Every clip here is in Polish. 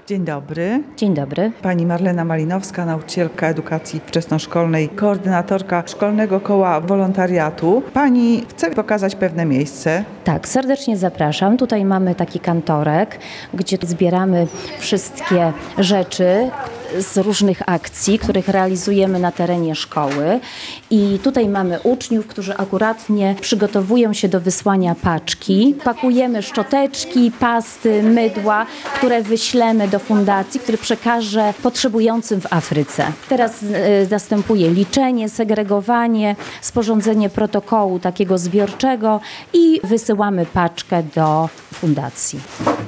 Dzień dobry. Dzień dobry. Pani Marlena Malinowska, nauczycielka edukacji wczesnoszkolnej, koordynatorka Szkolnego Koła Wolontariatu. Pani chce pokazać pewne miejsce. Tak, serdecznie zapraszam. Tutaj mamy taki kantorek, gdzie zbieramy wszystkie rzeczy z różnych akcji, których realizujemy na terenie szkoły. I tutaj mamy uczniów, którzy akuratnie przygotowują się do wysłania paczki. Pakujemy szczoteczki, pasty, mydła, które wyślemy do fundacji, który przekaże potrzebującym w Afryce. Teraz następuje liczenie, segregowanie, sporządzenie protokołu takiego zbiorczego i wysyłamy paczkę do fundacji.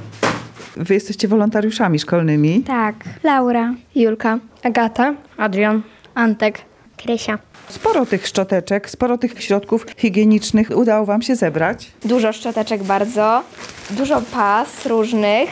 Wy jesteście wolontariuszami szkolnymi. Tak. Laura, Julka, Agata, Adrian, Antek, Krysia. Sporo tych szczoteczek, sporo tych środków higienicznych udało Wam się zebrać. Dużo szczoteczek bardzo, dużo pas różnych,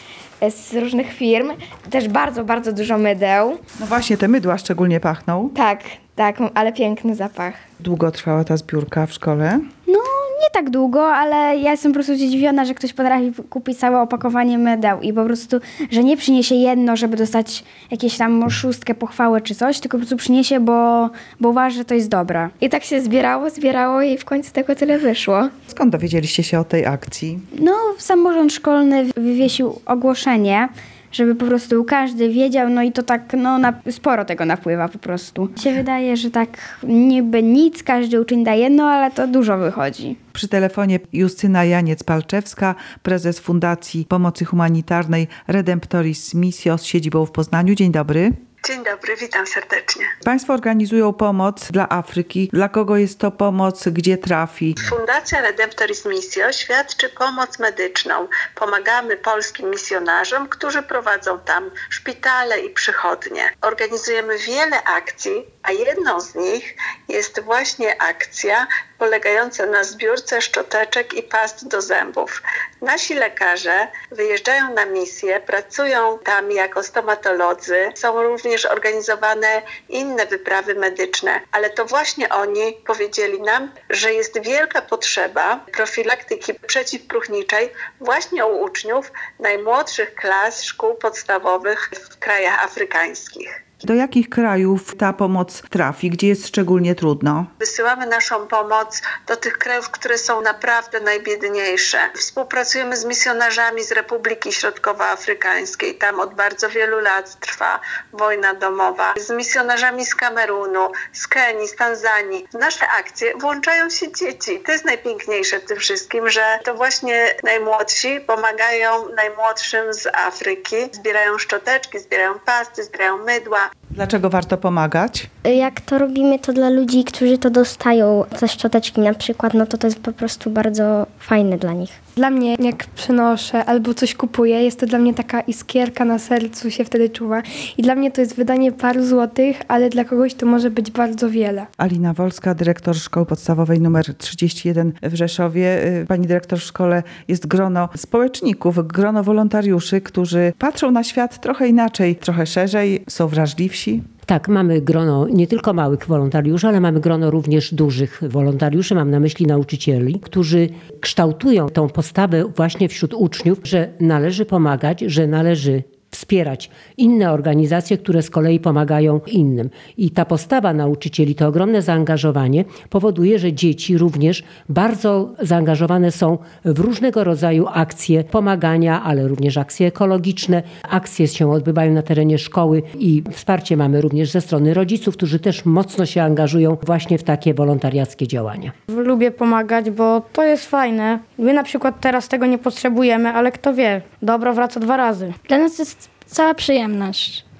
z różnych firm. Też bardzo dużo mydeł. No właśnie, te mydła szczególnie pachną. Tak, ale piękny zapach. Długo trwała ta zbiórka w szkole? No, nie tak długo, ale ja jestem po prostu zdziwiona, że ktoś potrafi kupić całe opakowanie mydeł i po prostu, że nie przyniesie jedno, żeby dostać jakieś tam szóstkę, pochwałę czy coś, tylko po prostu przyniesie, bo uważa, że to jest dobre. I tak się zbierało i w końcu tego tyle wyszło. Skąd dowiedzieliście się o tej akcji? No, samorząd szkolny wywiesił ogłoszenie, żeby po prostu każdy wiedział, no i to tak, sporo tego napływa po prostu. Mi się wydaje, że tak niby nic, każdy uczeń da jedno, ale to dużo wychodzi. Przy telefonie Justyna Janiec-Palczewska, prezes Fundacji Pomocy Humanitarnej Redemptoris Missio z siedzibą w Poznaniu. Dzień dobry. Dzień dobry, witam serdecznie. Państwo organizują pomoc dla Afryki. Dla kogo jest to pomoc? Gdzie trafi? Fundacja Redemptoris Missio świadczy pomoc medyczną. Pomagamy polskim misjonarzom, którzy prowadzą tam szpitale i przychodnie. Organizujemy wiele akcji, a jedną z nich jest właśnie akcja polegająca na zbiórce szczoteczek i past do zębów. Nasi lekarze wyjeżdżają na misję, pracują tam jako stomatolodzy. Są również organizowane inne wyprawy medyczne, ale to właśnie oni powiedzieli nam, że jest wielka potrzeba profilaktyki przeciwpróchniczej właśnie u uczniów najmłodszych klas szkół podstawowych w krajach afrykańskich. Do jakich krajów ta pomoc trafi? Gdzie jest szczególnie trudno? Wysyłamy naszą pomoc do tych krajów, które są naprawdę najbiedniejsze. Współpracujemy z misjonarzami z Republiki Środkowoafrykańskiej. Tam od bardzo wielu lat trwa wojna domowa. Z misjonarzami z Kamerunu, z Kenii, z Tanzanii. W nasze akcje włączają się dzieci. To jest najpiękniejsze w tym wszystkim, że to właśnie najmłodsi pomagają najmłodszym z Afryki. Zbierają szczoteczki, zbierają pasty, zbierają mydła. Dlaczego warto pomagać? Jak to robimy to dla ludzi, którzy to dostają ze szczoteczki na przykład, no to jest po prostu bardzo fajne dla nich. Dla mnie, jak przynoszę albo coś kupuję, jest to dla mnie taka iskierka na sercu się wtedy czuwa. I dla mnie to jest wydanie paru złotych, ale dla kogoś to może być bardzo wiele. Alina Wolska, dyrektor Szkoły Podstawowej nr 31 w Rzeszowie. Pani dyrektor w szkole jest grono społeczników, grono wolontariuszy, którzy patrzą na świat trochę inaczej, trochę szerzej, są wrażliwsi. Tak, mamy grono nie tylko małych wolontariuszy, ale mamy grono również dużych wolontariuszy. Mam na myśli nauczycieli, którzy kształtują tą postawę właśnie wśród uczniów, że należy pomagać, że należy wspierać inne organizacje, które z kolei pomagają innym. I ta postawa nauczycieli, to ogromne zaangażowanie powoduje, że dzieci również bardzo zaangażowane są w różnego rodzaju akcje pomagania, ale również akcje ekologiczne. Akcje się odbywają na terenie szkoły i wsparcie mamy również ze strony rodziców, którzy też mocno się angażują właśnie w takie wolontariackie działania. Lubię pomagać, bo to jest fajne. My na przykład teraz tego nie potrzebujemy, ale kto wie, dobro wraca 2 razy. Dla nas jest cała przyjemność.